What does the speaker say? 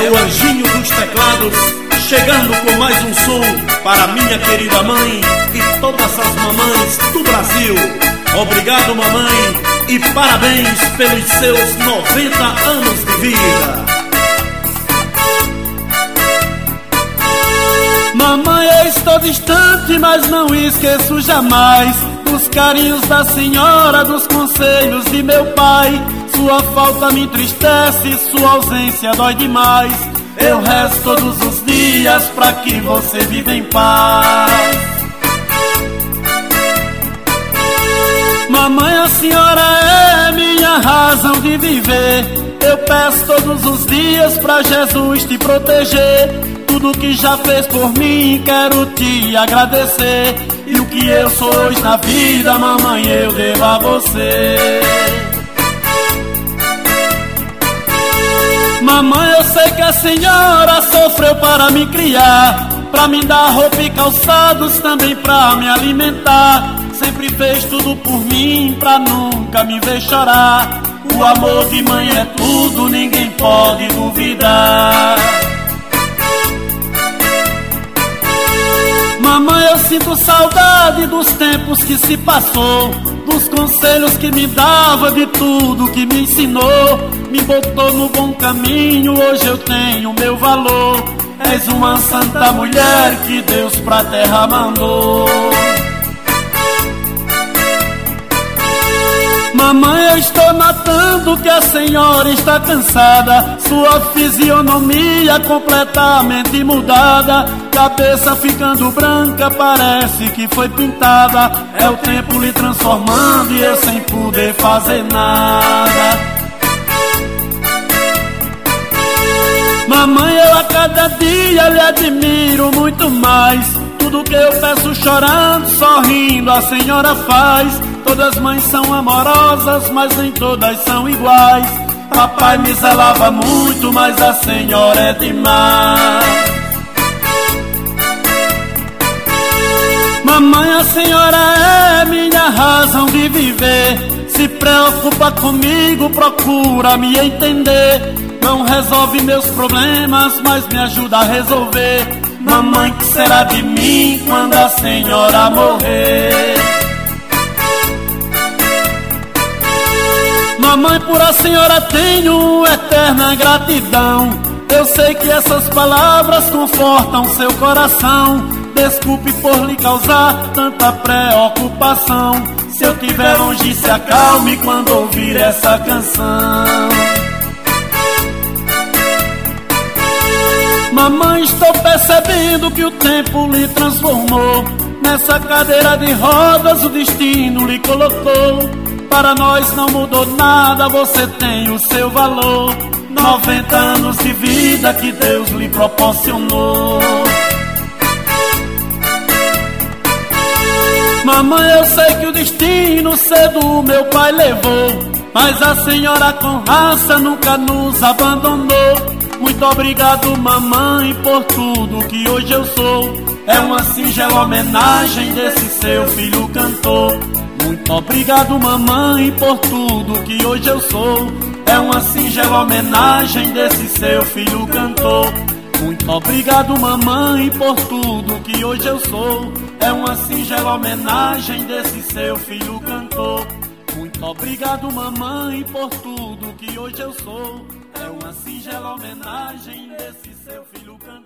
o anjinho dos teclados, chegando com mais um som para minha querida mãe e todas as mamães do Brasil. Obrigado, mamãe, e parabéns pelos seus 90 anos de vida. Mamãe, eu estou distante, mas não esqueço jamais dos carinhos da senhora, dos conselhos de meu pai. Sua falta me entristece, sua ausência dói demais. Eu rezo todos os dias pra que você viva em paz. Mamãe, a senhora é minha razão de viver. Eu peço todos os dias pra Jesus te proteger. Tudo que já fez por mim, quero te agradecer. E o que eu sou hoje na vida, mamãe, eu devo a você. Mamãe, eu sei que a senhora sofreu para me criar, pra me dar roupa e calçados, também pra me alimentar. Sempre fez tudo por mim, pra nunca me ver chorar. O amor de mãe é tudo, ninguém pode duvidar. Mamãe, eu sinto saudade dos tempos que se passou, dos conselhos que me dava, de tudo que me ensinou. Me botou no bom caminho, hoje eu tenho meu valor. És uma santa mulher que Deus pra terra mandou. Mamãe, eu estou notando que a senhora está cansada, sua fisionomia completamente mudada, cabeça ficando branca, parece que foi pintada. É o tempo lhe transformando e eu sem poder fazer nada. Mamãe, eu a cada dia lhe admiro muito mais. Tudo que eu peço chorando, sorrindo, a senhora faz. Todas as mães são amorosas, mas nem todas são iguais. Papai me zelava muito, mas a senhora é demais. Mamãe, a senhora é minha razão de viver. Se preocupa comigo, procura me entender. Não resolve meus problemas, mas me ajuda a resolver. Mamãe, que será de mim quando a senhora morrer? Mamãe, por a senhora tenho eterna gratidão. Eu sei que essas palavras confortam seu coração. Desculpe por lhe causar tanta preocupação. Se eu tiver longe, se acalme quando ouvir essa canção. Mamãe, estou percebendo que o tempo lhe transformou. Nessa cadeira de rodas o destino lhe colocou. Para nós não mudou nada, você tem o seu valor. 90 anos de vida que Deus lhe proporcionou. Mamãe, eu sei que o destino cedo meu pai levou, mas a senhora com raça nunca nos abandonou. Muito obrigado, mamãe, por tudo que hoje eu sou. É uma singela homenagem desse seu filho cantor. Muito obrigado, mamãe, por tudo que hoje eu sou. É uma singela homenagem desse seu filho cantor. Muito obrigado, mamãe, por tudo que hoje eu sou. É uma singela homenagem desse seu filho cantor. Muito obrigado, mamãe, por tudo que hoje eu sou. É uma singela homenagem desse seu filho cantor.